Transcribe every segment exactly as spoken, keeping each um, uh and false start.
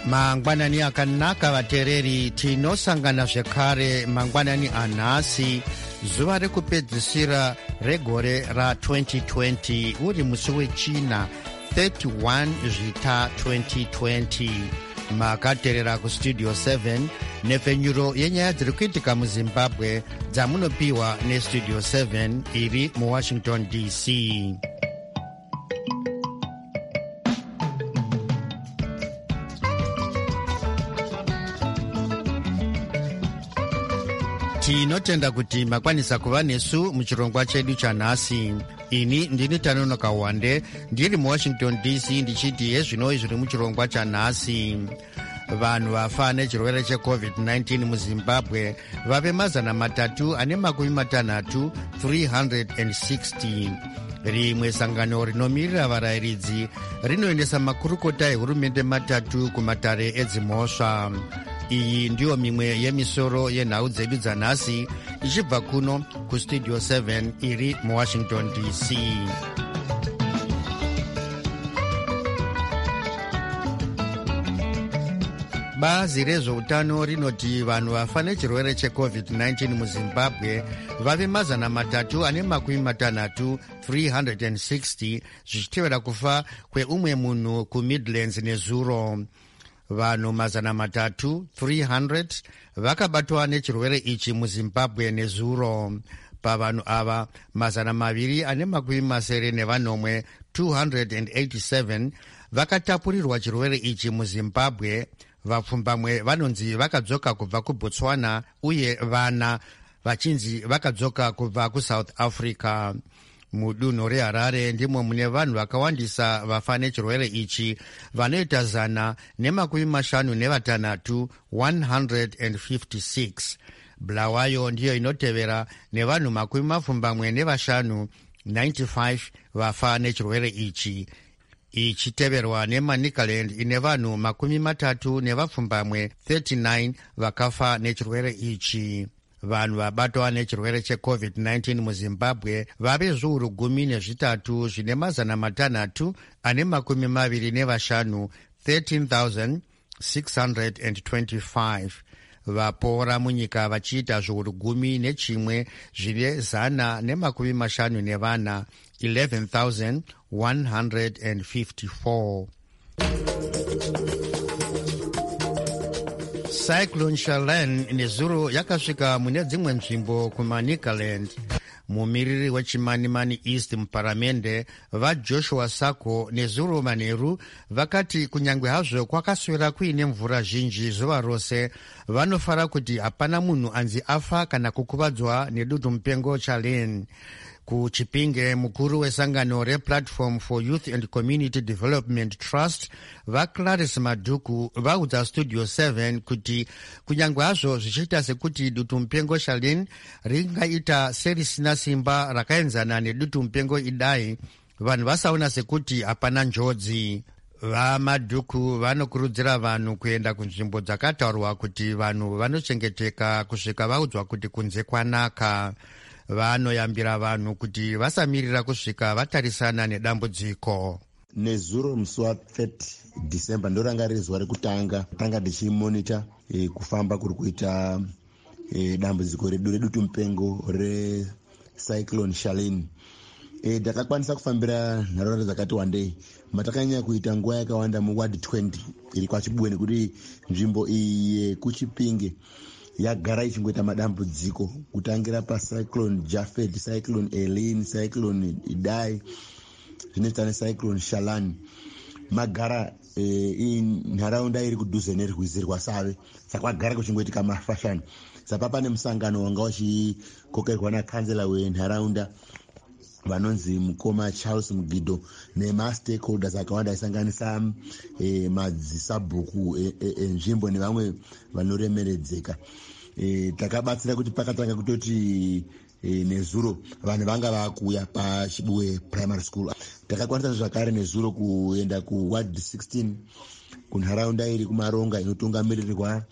mangwanani akanaka vateereri, tinosangana zvekare mangwanani anhasi, zuva rekupedzisira regore ra twenty twenty, uri musi wechina thirty-one zvita twenty twenty. makateerera kustudio seven nepfenyuro yenyaya dziri kuitika muzimbabwe dzamunopiwa nestudio seven iri muwashington D C. tinotenda kuti makwanisa kuva nesu muchirongwa chedu chanhasi. ini ndini Tanonoka Wande ndiri muwashington D C ndichiti yezvinoi zviri muchirongwa chanhasi. vanhu vafa nechirwere checovid nineteen muzimbabwe vave mazana matatu ane makumi matanhatu three hundred sixty. rimwe sangano rinomirira varayiridzi rinoendesa makurukota ehurumende matatu kumatare edzimhosva. iyi ndiyo mimwe yemisoro yenhau dzedu dzanhasi ichibva kuno kustudio seven iri muwashington D C. bazi rezveutano rinoti vanhu vafa nechirwere checovid nineteen muzimbabwe vave mazana matatu ane makumi matanhatu three hundred sixty, zvichitevera kufa kweumwe munhu kumidlands nezuro. vanhu mazana matatu three hundred vakabatwa nechirwere ichi muzimbabwe nezuro. pavanhu ava mazana maviri ane makumi masere nevanomwe two hundred eighty-seven vakatapurirwa chirwere ichi muzimbabwe. vapfumbamwe vanonzi vakadzoka kubva kubotswana uye vana vachinzi vakadzoka kubva kusouth africa. mudunhu reharare ndimo mune vanhu vakawandisa vafa nechirwere ichi vanoita zana nemakumi mashanu nevatanhatu one hundred fifty-six. bulawayo ndiyo inotevera nevanhu makumi mapfumbamwe nevashanu ninety-five vafa nechirwere ichi, ichiteverwa nemanicaland ine vanhu makumi matatu nevapfumbamwe thirty-nine vakafa nechirwere ichi. vanhu vabatwa nechirwere checovid nineteen muzimbabwe vave zviuru gumi nezvitatu zvine mazana matanhatu ane makumi maviri nevashanu thirteen thousand six hundred twenty-five. vapora munyika vachiita zviuru gumi nechimwe zvine zana nemakumi mashanu nevana eleven thousand one hundred fifty-four. cyclone Shalan nezuro yakasvika mune dzimwe nzvimbo kumanicaland. mumiriri wechimanimani east muparamende vajoshua sako nezuro manheru vakati kunyange hazvo kwakaswera kuine mvura zhinji zuva rose, vanofara kuti hapana munhu anzi afa kana kukuvadzwa nedutu mupengo Shalan. kuchipinge mukuru wesangano replatform for youth and community development trust vaClarice Madhuku vaudza studio seven kuti kunyange hazvo zvichiita sekuti dutu mupengo Shalan ringaita serisina simba rakaenzana nedutu mupengo idai, vanhu vasaona sekuti hapana njodzi. vamadhuku vanokurudzira vanhu kuenda kunzvimbo dzakataurwa kuti vanhu vanochengeteka kusvika vaudzwa kuti kunze kwanaka. vanoyambira vanhu kuti vasamirira kusvika vatarisana nedambudziko. nezuro musi wa30 December ndoranga riri zuva rekutanga tanga ndichimonita e, kufamba kuri kuita e, dambudziko redu redutu mupengo recyclone Shalan. e, takakwanisa kufambira nharaunda dzakati wandei. matakanyanya kuita nguva yakawanda muward twenty iri kwachibwe nekuti nzvimbo iyi yekuchipinge yagara ichingoita madambudziko kutangira pacyclone Japhet, cyclone Elin, cyclone Idai zvinoita necyclone Shalan. magara e, nharaunda iri kudhuze nerwizi rwasave, saka kwagara kuchingoitika mafashani. saka pane musangano wanga uchikokerwa nakanzela wenharaunda vanonzi mukoma Charles Mugido nemastakeholders akawanda aisanganisa e, madzisabhuku enzvimbo e, e, nevamwe vanoremeredzeka. e, takabatsira kuti pakatanga kutoti e, nezuro vanhu vanga vakuuya pachibwe primary school. takakwanisa zvakare nezuro kuenda kuward sixteen kunharaunda iri kumaronga inotungamirirwa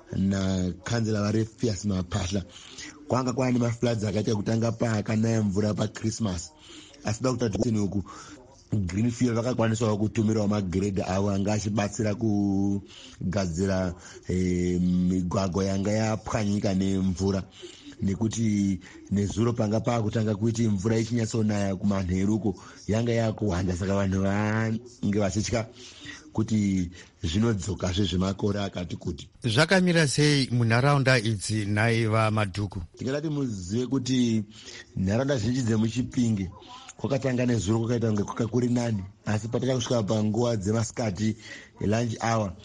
nakanzela varefias Mapahla. kwanga kwane mafloods akaita kutanga pakanaya mvura paChristmas. asida kutati uku Greenfield vakakwanisawo kutumirawo magredha avo anga achibatsira kugadzira eh, migwagwa yanga yapwanyika nemvura, nekuti nezuro panga paakutanga kuti mvura ichinyatsonaya kumanheruko yanga yakuwanda, saka vanhu vange vachitya kuti zvinodzokazve zvemakore akati kuti. Zvakamira sei munharaunda idzi naiva Madhuku? Tingati muzive kuti nharaunda zhinji dzemuChipinge kwakatanga nezuro kwakaita kunge kwakakuri nani, asi pataka kusvika panguva dzemasikati lunch hour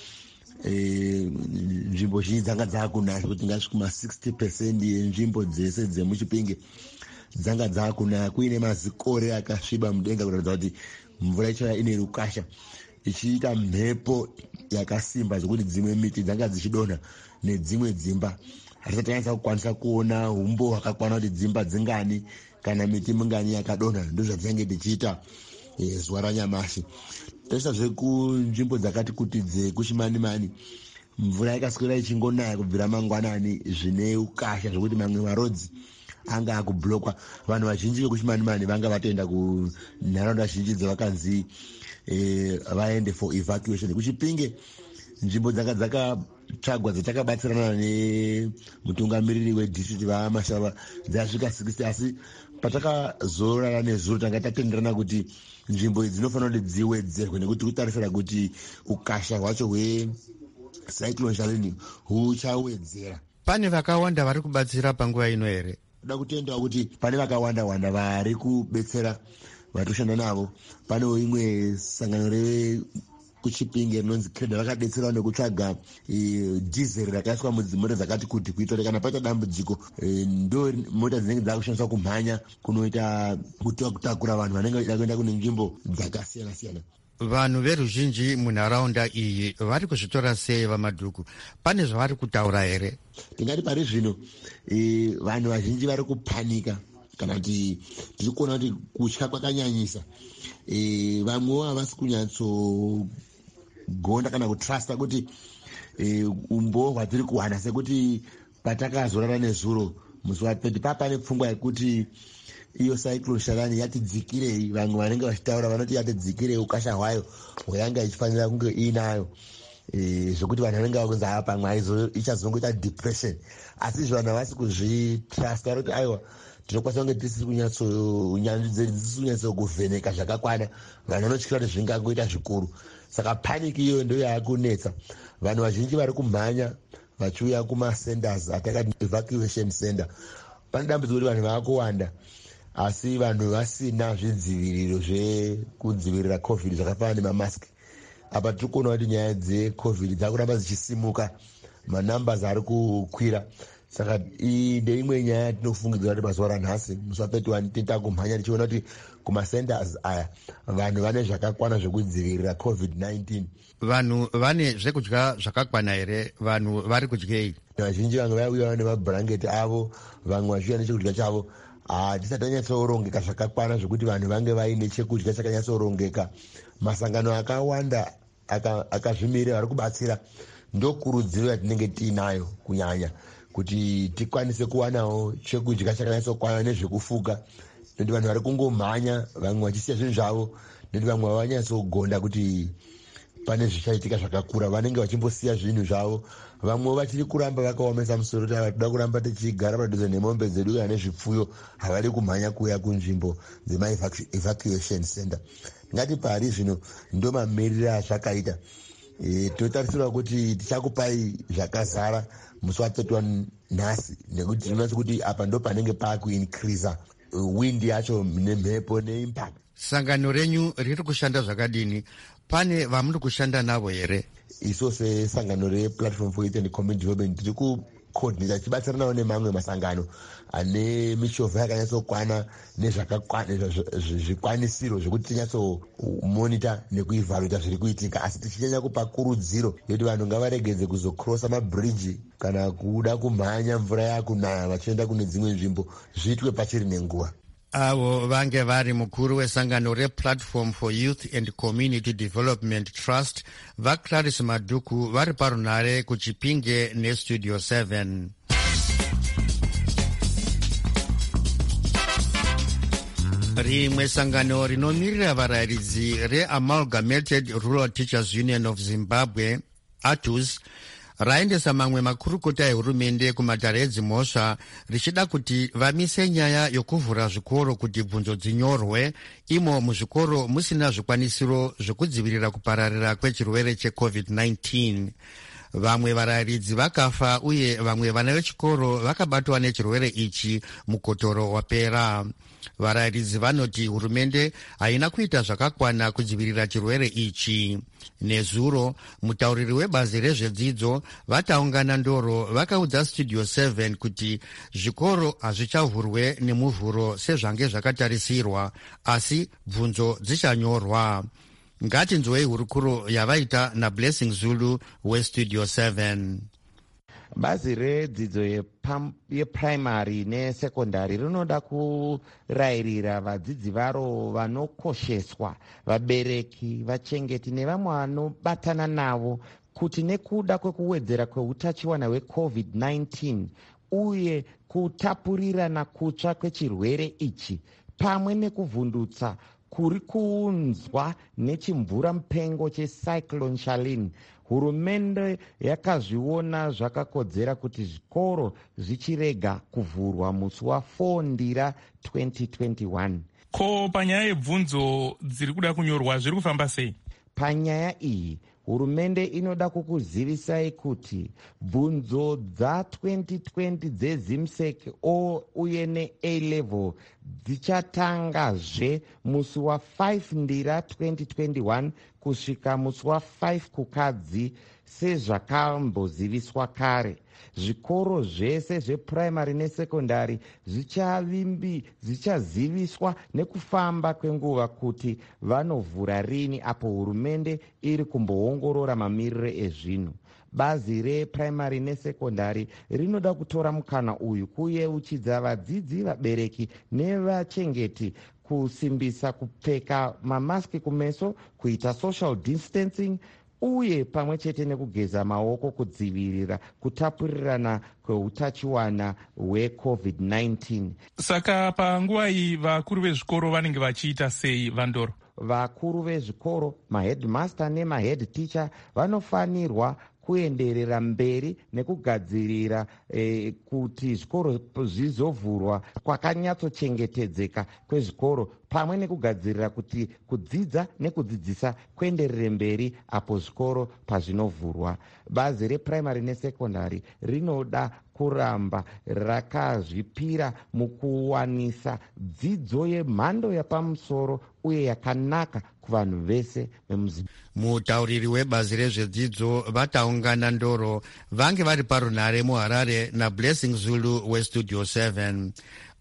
nzvimbo zhinji dzanga dzakunaya, kuti ngasvika kuma sixty percent yenzvimbo dzese dzemuChipinge dzanga dzakunaya, kuine mazikore akasviba mudenga kuratidza kuti mvura ichaya ine rukasha, ichiita mhepo yakasimba zvokuti dzimwe miti dzanga dzichidonha nedzimwe dzimba. Hatisati tanyatsa kukwanisa kuona umbo hwakakwana kuti dzimba dzingani kana miti mingani yakadonha, ndozvatinenge tichiita e, zuva ranyamashi. Toisazve kunzvimbo dzakati kuti dzekuchimanimani mvura yakaswera ichingonaya kubvira mangwanani zvine ukasha zvokuti mamwe marodzi anga akublokwa. Vanhu vazhinji vekuchimanimani vanga vatoenda kunharaunda zhinji dzavakanzi e, vaende for evacuation. Kuchipinge nzvimbo dzanga dzakatsvagwa dzatakabatsirana nemutungamiriri wedistrict vaMashava dzasvika sixty, asi patakazorara nezuro tanga tatenderana kuti nzvimbo idzi dzinofanira kuti dziwedzerwe, nekuti kutarisira kuti ukasha hwacho hwecyclone Shalini huchawedzera. Pane vakawanda vari kubatsira panguva ino here? Toda kutendawo kuti pane vakawanda wanda vari kubetsera vatoshanda navo. Panewo imwe sangano rekuChipinge rinonzi Kreda vakadetserawo nekutsvaga e, dhizeri rakaiswa mudzimota dzakati kuti kuitira kana paita dambudziko e, ndo mota dzinenge dzakushandiswa kumhanya kunoita kutakura vanhu vanenge vachida kuenda kune nzvimbo dzakasiyana siyana. Vanhu veruzhinji munharaunda iyi vari kuzvitora sei vaMadhuku? Pane zvavari kutaura here? Tingati pari zvino e, vanhu vazhinji vari kupanika, kana kuti tiri kuona kuti kutya kwakanyanyisa. E, vamwewo havasi kunyatsogonda kana kutrasta kuti e, umbo hwatiri kuwana, sekuti patakazorara nezuro musi wathirty papane pfungwa yekuti iyo cyclone Shalini yatidzikirei. Vamwe vanenge vachitaura vanoti yatidzikirei ukasha hwayo hwayanga ichifanira kunge inayo, e, zvokuti vanhu vanenge vakunzi ava pamwe ichazongoita depression, asi izvo vanhu havasi kuzvitrasta. Vanoti aiwa tinokwanisa kunge tisiri kunyatso unyanzvi dzedu dzisiri kunyatso kuvheneka zvakakwana, vanhu vanotyira kuti zvingangoita zvikuru, saka paniki iyo ndo yaakunetsa. Vanhu vazhinji vari kumhanya vachiuya kumasenders atakati evacuation center. Pane dambudziko kuti vanhu vaakuwanda asi vanhu vasina zvidziviriro zvekudzivirira covid zvakafanana nemamask. Apa tiri kuona kuti nyaya dzecovid dzakuramba dzichisimuka, manumbers ari kukwira, saka iyi ndeimwe nyaya yatinofungidzira kuti mazuva ranhasi musi wathirty-one tinoita kumhanya tichiona kuti kumasenders aya vanhu vane zvakakwana zvekudzivirira covid nineteen. Vanhu vane zvekudya zvakakwana here? Vanhu vari kudyei? Vazhinji vamwe vauyawo nemabhurangeti avo, vamwe vachiuya nechekudya chavo. Hatisati tanyatsorongeka zvakakwana zvokuti vanhu vange vaine chekudya chakanyatsorongeka. Masangano akawanda akazvimirira vari kubatsira, ndokurudziro yatinenge tiinayo kunyanya kuti tikwanise kuwanawo chekudya chakanyatsokwana nezvekufuga, nekuti vanhu vari kungomhanya vamwe vachisiya zvinhu zvavo, nekuti vamwe vavanyatsogonda kuti pane zvichaitika zvakakura, vanenge vachimbosiya zvinhu zvavo. Vamwe vachiri kuramba vakaomesa musoro kuti havatoda kuramba tichigara padhuze nemombe dzedu kana nezvipfuyo, havadi kumhanya kuuya kunzvimbo dzema-evacuation center. Ngati pari zvino ndo mamiriro azvakaita. E, totarisirwa kuti tichakupai zvakazara musi wathirty-one nhasi, nekuti tinoona kuti apa ndo panenge paakuinkrisa wind yacho nemhepo neimpact. Sangano renyu riri kushanda zvakadini? Pane vamuri kushanda navo here? Iso sesangano replatform for youth and community development tiri kucoordinata tichibatsiranawo nemamwe masangano ane michovha yakanyatsokwana nezvikwanisiro zvokuti tinyatsomonita nekuivhaluta zviri kuitika, asi tichinyanya kupa kurudziro yekuti vanhu ngavaregedze kuzokrosa mabhiriji kana kuda kumhanya mvura yakunaya vachienda kune dzimwe nzvimbo, zviitwe pachiri nenguva. Avo vange vari mukuru wesangano replatform for youth and community development trust vaClarisse Madhuku vari parunhare kuChipinge nestudio seven. rimwe sangano rinomirira varayiridzi reAmalgamated Rural Teachers Union of Zimbabwe, A T U S, raendesa mamwe makurukota ehurumende kumatare edzimhosva richida kuti vamise nyaya yokuvhura zvikoro kuti bvunzo dzinyorwe imo muzvikoro musina zvikwanisiro zvekudzivirira kupararira kwechirwere checovid nineteen. Vamwe varayiridzi vakafa uye vamwe vana vechikoro vakabatwa nechirwere ichi mukotoro wapera. Varayiridzi vanoti hurumende haina kuita zvakakwana kudzivirira chirwere ichi. Nezuro, mutauriri webazi rezvedzidzo vataungana ndoro vakaudza Studio seven kuti zvikoro hazvichavhurwe nemuvhuro sezvange zvakatarisirwa, asi bvunzo dzichanyorwa. Ngatinzwei hurukuro yavaita naBlessing Zulu weStudio seven. Bazi redzidzo yeprimary nesekondari rinoda kurayirira vadzidzi varo vanokosheswa, vabereki, vachengeti nevamwe vanobatana navo kuti nekuda kwekuwedzera kweutachiwana hwecovid nineteen uye kutapurirana kutsva kwechirwere ichi pamwe nekuvhundutsa kuri kuunzwa nechimvura mupengo checyclone Charlene, hurumende yakazviona zvakakodzera kuti zvikoro zvichirega kuvhurwa musi wa4 ndira twenty twenty-one. Ko panyaya yebvunzo dziri kuda kunyorwa zviri kufamba sei? Panyaya iyi hurumende inoda kukuzivisai kuti bvunzo dza twenty twenty dzezimsec uye ne-A level dzichatangazve musi wa5 ndira twenty twenty-one kusvika musi wa5 kukadzi sezvakamboziviswa kare. Zvikoro zvese zveprimary nesekondari zvichaziviswa nekufamba kwenguva kuti vanovhura rini apo hurumende iri kumboongorora mamiriro ezvinhu. Bazi reprimary nesekondari rinoda kutora mukana uyu kuyeuchidza vadzidzi, vabereki nevachengeti kusimbisa kupfeka mamaski kumeso, kuita social distancing uye pamwe chete nekugeza maoko kudzivirira kutapurirana kweutachiwana hwecovid nineteen. Saka panguva iyi vakuru vezvikoro vanenge vachiita sei Vandoro? Vakuru vezvikoro, maheadmaster nemahead teacher vanofanirwa kuenderera mberi nekugadzirira eh, kuti zvikoro zvizovhurwa kwakanyatsochengetedzeka kwezvikoro pamwe nekugadzirira kuti kudzidza nekudzidzisa kuenderere mberi apo zvikoro pazvinovhurwa. Bazi reprimary nesekondari rinoda kuramba rakazvipira mukuwanisa dzidzo yemhando yapamusoro uye yakanaka kuvanhu vese vemuZimbabwe. Mutauriri webazi rezvedzidzo vataungana ndoro vange vari parunhare muHarare naBlessing Zulu weStudio seven.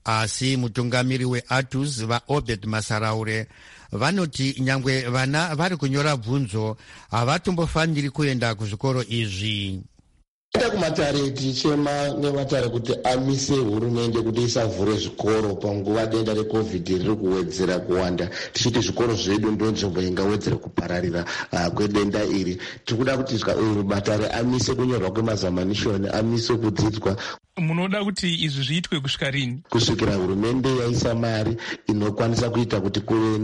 Asi mutungamiri weA T U S vaObed Masaraure vanoti nyangwe vana vari kunyora bvunzo havatombofaniri kuenda kuzvikoro izvi. Ita kumatare tichema nematare kuti amise hurumende kuti isavhure zvikoro panguva denda recovid riri kuwedzera kuwanda, tichiti zvikoro zvedu ndo nzvimbo ingawedzera kupararira uh, kwedenda iri. Tikuda kuti matare amise kunyorwa kwemazamanishoni, amise kudzidzwa. Munoda kuti izvi zviitwe kusvika rini? Kusvikira hurumende yaisa mari inokwanisa kuita kuti kuve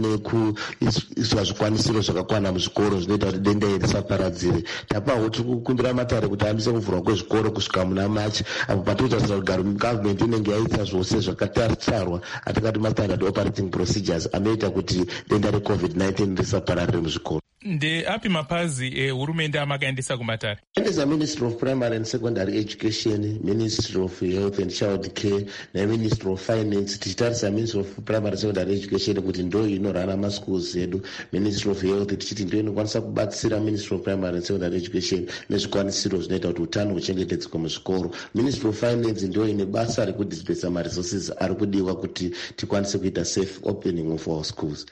nekuiswa zvikwanisiro zvakakwana muzvikoro zvinoita kuti denda iri risaparadzire. Tapawo tiri kukumbira matare kuti amise kuvhurwa kwezvikoro kusvika muna Machi, apo patinotarisira kuti government inenge yaita zvose zvakatarwa atingati mastandard operating procedures anoita kuti denda recovid nineteen risapararire muzvikoro. Ndeapi mapazi ehurumende amakaendesa kumatare? Endesa Ministry of Primary and Secondary Education, Ministry of Health and Child Care na Ministry of Finance. Tichitarisa Ministry of Primary and Secondary Education kuti ndo inorana maschools edu. Ministry of Health tichiti ndo inokwanisa kubatsira Ministry of Primary and Secondary Education nezvikwanisiro zvinoita kuti utano huchengetedzwe muzvikoro. Ministry of Finance ndo ine basa rekudispensa maresources ari kudiwa kuti tikwanise kuita safe opening of our schools.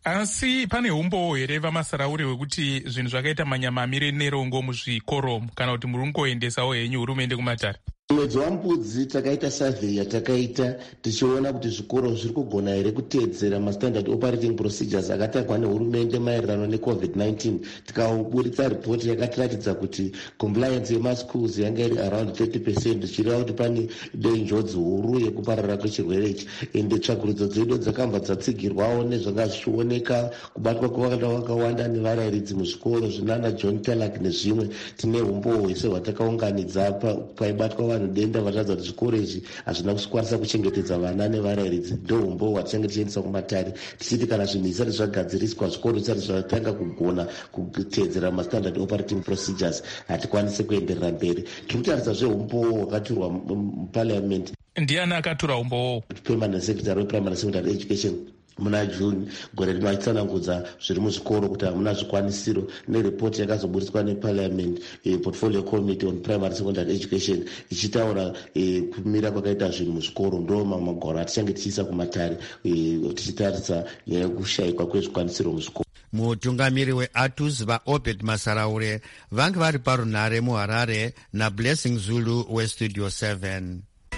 Asi pane umbo here vamasaraure wekuti zvinhu zvakaita manyama amire nerongo muzvikoro kana kuti muri kungoendesawo henyu hurumende kumatare? Mwedzi waMbudzi takaita survey yatakaita tichiona kuti zvikoro zviri kugona here kuteedzera mastandard operating procedures akatangwa nehurumende maererano necovid nineteen. Tikaburitsa ripoti yakatiratidza kuti compliance yemaschools yanga iri around thirty percent, zvichireva kuti pane njodzi huru yekupararira kwechirwere ichi. Ende tsvagurudzo dzedu dzakabva dzatsigirwawo nezvanga zvichioneka kubatwa kwevana vakawanda nevarairidzi muzvikoro zvinana John Taylor nezvimwe. Tine umbowo hwese hwatakaunganidza paibatwa vanhu denda vachiratidza kuti zvikoro izvi hazvina kukwanisa kuchengetedza vana nevarairidzi. Ndo umbowo hwatichange tichiendesa kumatare tichiti kana zvinhu zvisati zvagadziriswa zvikoro zvisati zvatanga kugona kuteedzera mastandard operating procedures hatikwanisi kuenderera mberi. Tiri kutaridza zveumbowo hwakaturwa muparliament. Ndiani akatura umbowo? Permanent Secretary wePrimary Secondary Education muna June gore rino achitsanangudza zviri muzvikoro kuti hamuna zvikwanisiro neripoti yakazoburiswa neparliament eh, portfolio committee on primary secondary education ichitaura eh, kumira kwakaita zvinhu muzvikoro. Ndo magwaro atichange tichiisa kumatare eh, tichitaridza nyaya yekushayikwa kwezvikwanisiro muzvikoro. Mutungamiri weATUS vaObed Masaraure vange vari parunhare muHarare naBlessing Zulu weStudio seven.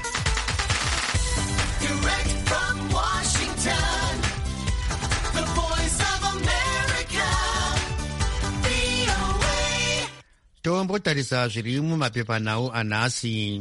Tombotarisa zviri mumapepanhau anhasi.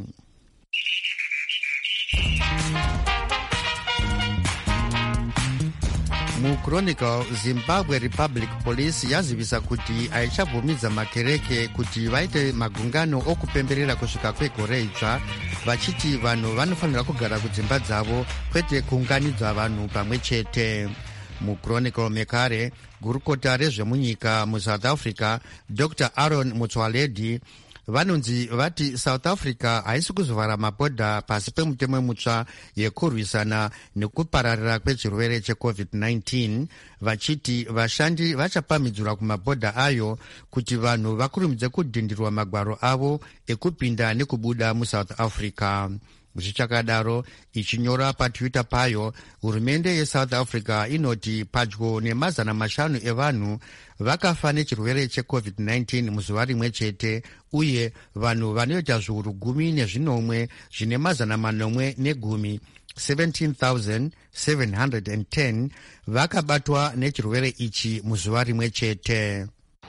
MuChronicle, Zimbabwe Republic Police yazivisa kuti haichabvumidza makereke kuti vaite magungano okupemberera kusvika kwegore idzva, vachiti vanhu vanofanira kugara kudzimba dzavo kwete kuunganidza vanhu pamwe chete. MuChronicle mekare, gurukota rezvemunyika muSouth Africa Doctor Aaron Motsoaledi vanonzi vati South Africa haisi kuzovhara mabhodha pasi pemutemo mutsva yekurwisana nekupararira kwechirwere checovid nineteen, vachiti vashandi vachapamhidzwa kumabhodha ayo kuti vanhu vakurumidze kudhindirwa magwaro avo ekupinda nekubuda muSouth Africa. Zvichakadaro, ichinyora patwitter payo, hurumende yeSouth Africa inoti padyo nemazana mashanu evanhu vakafa nechirwere checovid nineteen muzuva rimwe chete, uye vanhu vanoita zviuru gumi nezvinomwe zvine mazana manomwe negumi seventeen thousand seven hundred ten vakabatwa nechirwere ichi muzuva rimwe chete.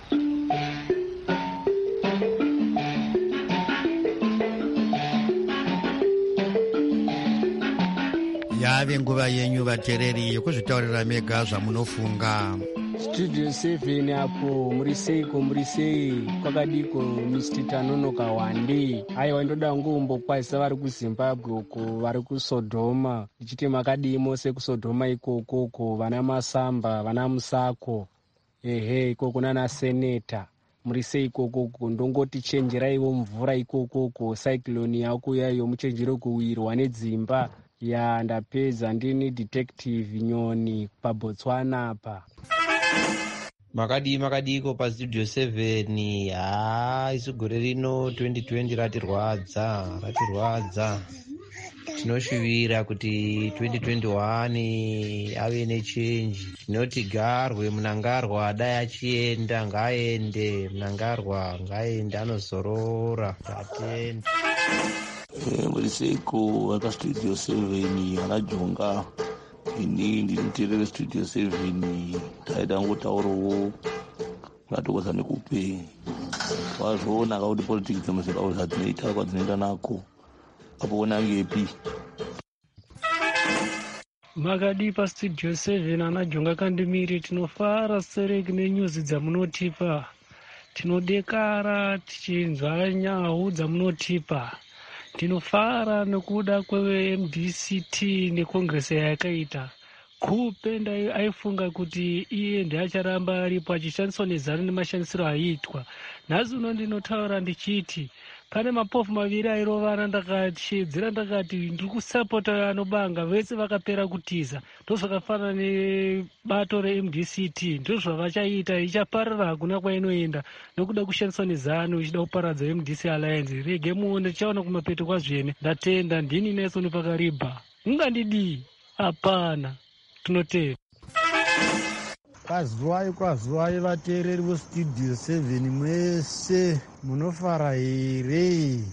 Yave nguva yenyu vateereri yekuzvitaurira mega zvamunofunga. Studio seven apo muriseiko murisei kwakadiko Mister Tanonoka Wande. Aiwa ndoda ngumbokwazisa vari kuZimbabwe uko vari kuSodoma. Ichiti makadii mose kuSodoma ikokoko vana Masamba, vana Musako. Ehe ikoko nana Seneta. Murisei ikokoko ndongoti chenjeraiwo mvura ikokoko cyclone yakuya iyo muchenjero kuwirwa nedzimba. Ya ndapedza ndini detective Nyoni paBotswana apa. Makadi makadiko pa Studio seven. Ha isu gore rino twenty twenty ratirwadza ratirwadza. Tinoshuvira kuti twenty twenty-one ave nechange. Tinoti garwe munangarwa dai achienda ngaende, munangarwa ngaende anozorora. Tatenda. Muriseko vaka Studio seven vanajonga. Ini ndinoteerera Studio seven. Taida ngotaurawo ngatokwasa nekupe wazvoona kuti politics dzemuZimbabwe dzinoita kwadzinoenda nako apo unangepi. Makadi pa Studio seven anajonga kandimiri. Tinofara sereki nenyuzi dzamunotipa, tinodekara tichinzwa nyau dzamunotipa. Tinofara nekuda kweM D C T nekongresi yakaita. Kupenda aifunga kuti iye ndiye acharamba aripo achishandiswa nezano nemashandisiro aiitwa. Nhasi uno ndinotaura ndichiti pane mapofu maviri airovana, ndakashedzera ndakati ndiri kusapota anobanga vese vakapera kutiza. Ndozvakafanana nebato reM D C T, ndozvavachaita, ichaparara hakuna kwainoenda nokuda kushandiswa nezano ichida kuparadza M D C Alliance. Rege muone tichaona kumapeto kwazvene. Ndatenda ndini Nelson Pakariba. Ungandidii? Hapana. Tinotenda. Kwazuvai kwazuvai vateereri veStudio seven mwese munofara here?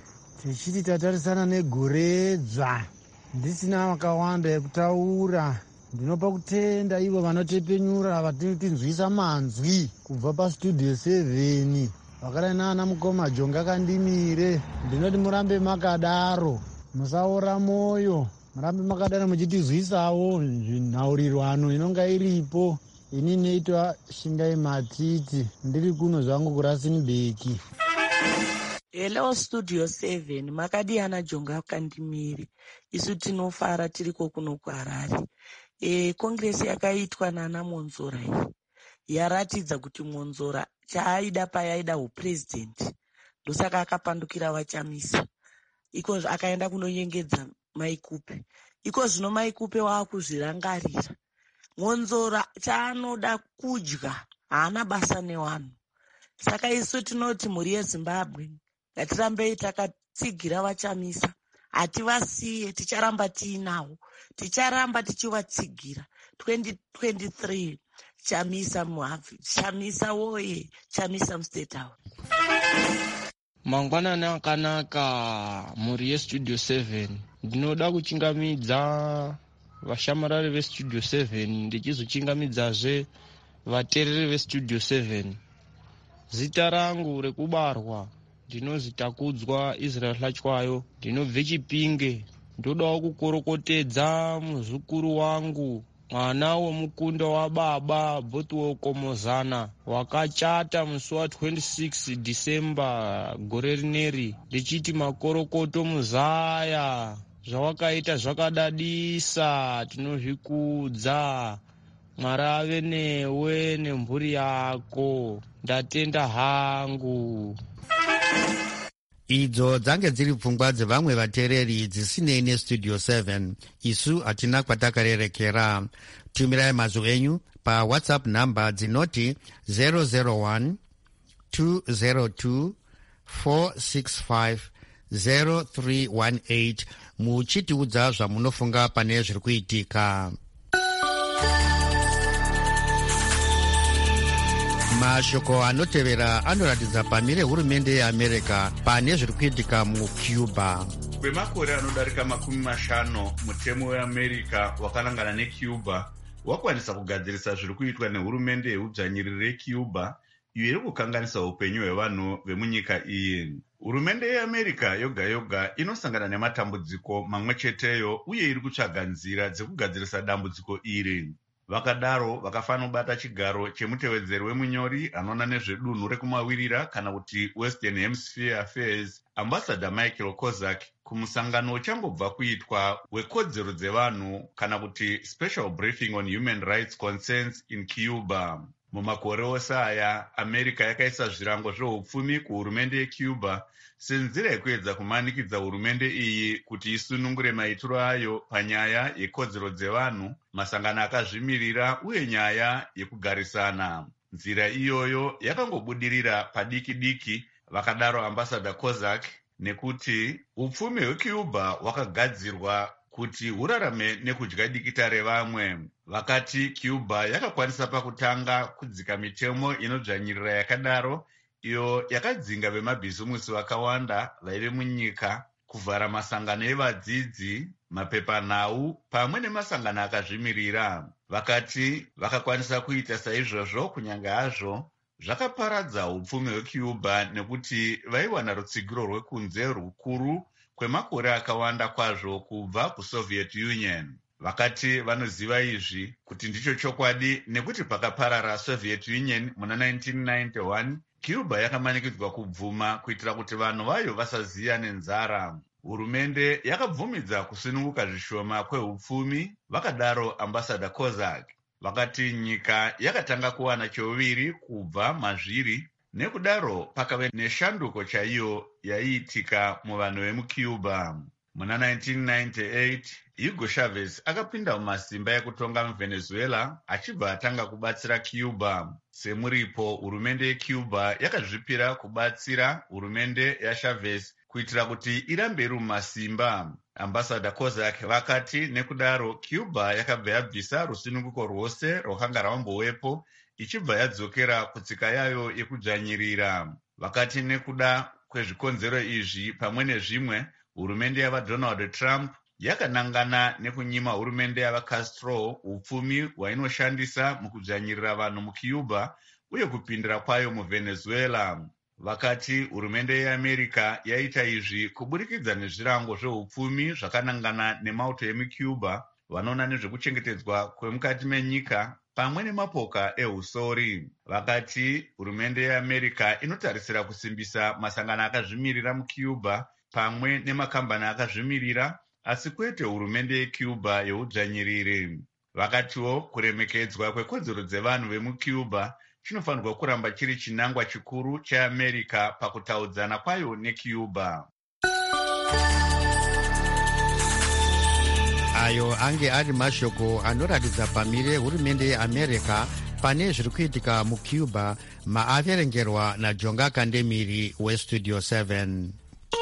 tichiti tatarisana negore dzva ndisina wakawanda ekutaura. Ndinopa kutenda ivo vanotepenyura vatitinzwisa manzwi kubva pastudio seven vakadai nana mukoma Jonga Kandimire. Ndinoti murambe makadaro, musaora moyo, murambe makadaro muchitizwisawo nhaurirwano inonga iripo. Ini neitwa Shingai Matiti, ndiri kuno zvangu kuRustenburg. Hello studio seven, makadiyana Jonga Kandimire. Isu tinofara tiriko kuno kuHarare. E, kongresi yakaitwa nana Monzora iyi yaratidza kuti Monzora chaaida paaida uprezidenti ndosaka akapandukira vachamisa iko akaenda kunonyengedza Maikupe. Iko zvino Maikupe waakuzvirangarira. Monzora chaanoda kudya, haana basa nevanhu. Saka isu tinoti mhuri yeZimbabwe ngatirambei takatsigira vachamisa. Hativasiye, ticharamba tiinawo, ticharamba tichivatsigira. twenty twenty-three Chamisa muhafi, Chamisa woye, Chamisa mustate house. Mangwanani akanaka mhuri yestudio seven. Ndinoda kuchingamidza vashamarari vestudio seven ndichizochingamidzazve vateereri vestudio seven. Zita rangu rekubarwa ndinozi Takudzwa Israel Hlachwayo, ndinobve Chipinge. Ndodawo kukorokotedza muzukuru wangu mwana wemukunda wababa Bothwell Komozana wakachata musi wa twenty-six December gore rineri, ndichiti makorokoto muzaya, zvawakaita zvakadadisa, tinozvikudza. Mwari ave newe nemhuri yako, ndatenda hangu. Idzo dzange dziri pfungwa dzevamwe vateereri dzisinei nestudio seven. Isu hatina kwatakarerekera. Tumirai mazwi enyu pawhatsapp namba dzinoti zero zero one two zero two four six five zero three one eight muchitiudza zvamunofunga pane zviri kuitika. Mashoko anotevera anoratidza pamire hurumende yeAmerica pane zviri kuitika muCuba. Kwemakore anodarika makumi mashanu mutemo weAmerica wakanangana neCuba wakwanisa kugadzirisa zviri kuitwa nehurumende yeudzvanyiriri yeCuba iyo iri kukanganisa upenyu hwevanhu vemunyika iyi. Hurumende yeAmerica yoga yoga inosangana nematambudziko mamwe cheteyo uye iri kutsvaga nzira dzekugadzirisa dambudziko iri. Vakadaro vakafanira kubata chigaro chemutevedzeri wemunyori anoona nezvedunhu rekumawirira kana kuti Western Hemisphere Affairs, Ambassador Michael Kozak, kumusangano uchangobva kuitwa wekodzero dzevanhu kana kuti Special Briefing on Human Rights Concerns in Cuba. Mumakore ose aya, America yakaisa zvirango zveupfumi kuhurumende yeCuba senzira yekuedza kumanikidza hurumende iyi kuti isunungure maitiro ayo panyaya yekodzero dzevanhu, masangano akazvimirira uye nyaya yekugarisana. Nzira iyoyo yakangobudirira padiki diki, vakadaro Ambassador Kozak, nekuti upfumi hweCuba hwakagadzirwa kuti hurarame nekudya dikita revamwe. Vakati Cuba yakakwanisa pakutanga kudzika mitemo inodzvanyirira yakadaro, iyo yakadzinga vemabhizimusi vakawanda vaive munyika, kuvhara masangano evadzidzi, mapepanhau pamwe nemasangano akazvimirira. Vakati vakakwanisa kuita saizvozvo kunyange hazvo zvakaparadza upfumi hweCuba nekuti vaiwana rutsigiro rwekunze rukuru kwemakore akawanda kwazvo kubva kuSoviet Union. Vakati vanoziva izvi kuti ndicho chokwadi nekuti pakaparara Soviet Union muna nineteen ninety-one, Cuba yakamanikidzwa kubvuma kuitira kuti vanhu vayo vasaziya nenzara. Hurumende yakabvumidza kusununguka zvishoma kweupfumi, vakadaro Ambassador Kozak. Vakati nyika yakatanga kuwana cheuviri kubva mazviri, nekudaro pakave neshanduko chaiyo yaiitika muvanhu vemuCuba. Muna nineteen ninety-eight, Hugo Chavez akapinda mumasimba ekutonga muVenezuela achibva atanga kubatsira Cuba. Semuripo, hurumende yeCuba yakazvipira kubatsira hurumende yaChavez kuitira kuti irambe iri mumasimba. Ambassador Kozak vakati nekudaro Cuba yakabva yabvisa rusununguko rwose rwakanga rwambowepo ichibva yadzokera kutsika yayo yekudzvanyirira. Vakati nekuda kwezvikonzero izvi pamwe nezvimwe, hurumende yavaDonald Trump yakanangana nekunyima hurumende yavaCastro upfumi hwainoshandisa mukudzvanyirira vanhu mucuba uye kupindira kwayo muvenezuela. Vakati hurumende yeAmerica yaita izvi kuburikidza nezvirango zveupfumi zvakanangana nemauto emucuba, vanoona nezvekuchengetedzwa kwemukati menyika pamwe nemapoka ehusori. Vakati hurumende yeAmerica inotarisira kusimbisa masangano akazvimirira mucuba pamwe nemakambani akazvimirira, asi kwete hurumende yecuba yeudzvanyiriri. Vakatiwo kuremekedzwa kwekodzero dzevanhu vemucuba chinofanirwa kuramba chiri chinangwa chikuru cheAmerica pakutaudzana kwayo necuba. Ayo ange ari mashoko anoratidza pamire hurumende yeAmerica pane zviri kuitika mucuba, maaverengerwa naJonga Kandemiri weStudio seven.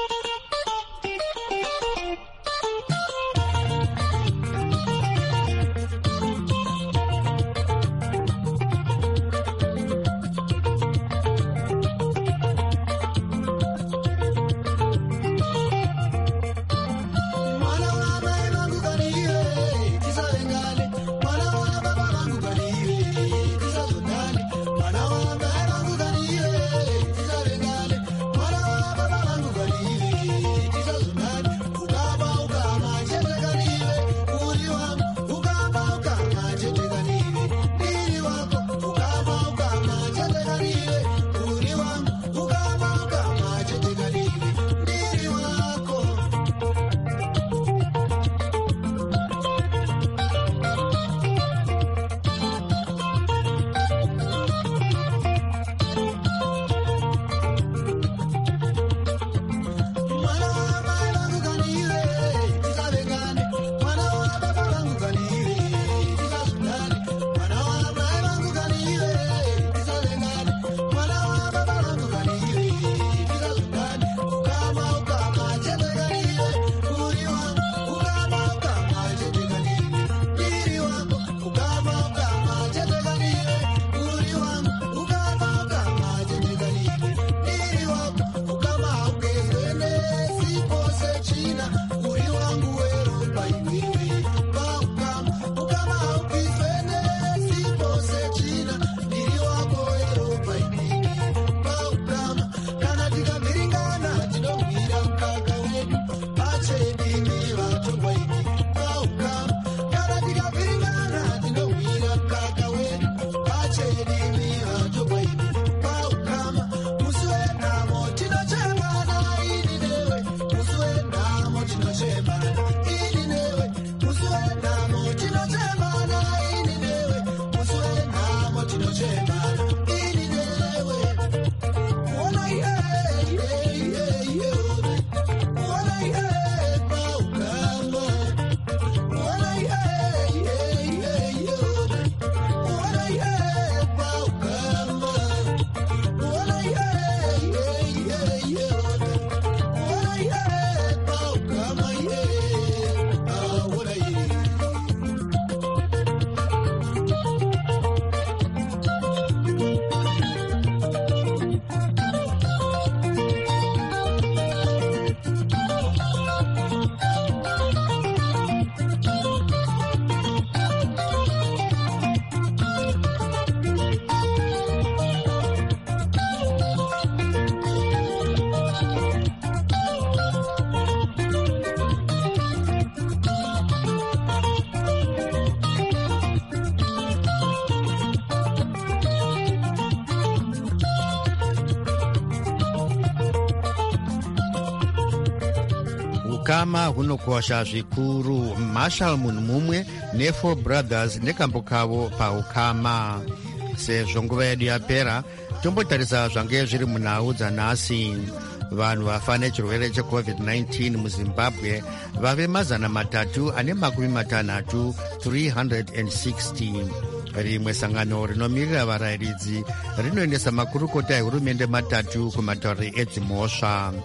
ukama hunokosha zvikuru. Marshall munhu mumwe neFour Brothers nekambo kavo paukama. Sezvo nguva yedu yapera, tombotarisa zvange zviri munhau dzanhasi. Vanhu vafa nechirwere checovid nineteen muZimbabwe vave mazana matatu ane makumi matanhatu three hundred sixty. Rimwe sangano rinomirira varayiridzi rinoendesa makurukota ehurumende matatu kumatauriro edzimhosva.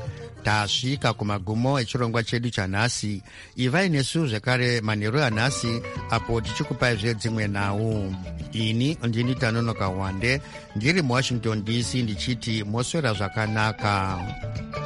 tasvika kumagumo echirongwa chedu chanhasi. Ivai nesu zvekare manheru anhasi apo tichikupai zvedzimwe nhau. Ini ndini Tanonoka Wande ndiri muWashington D C ndichiti moswera zvakanaka.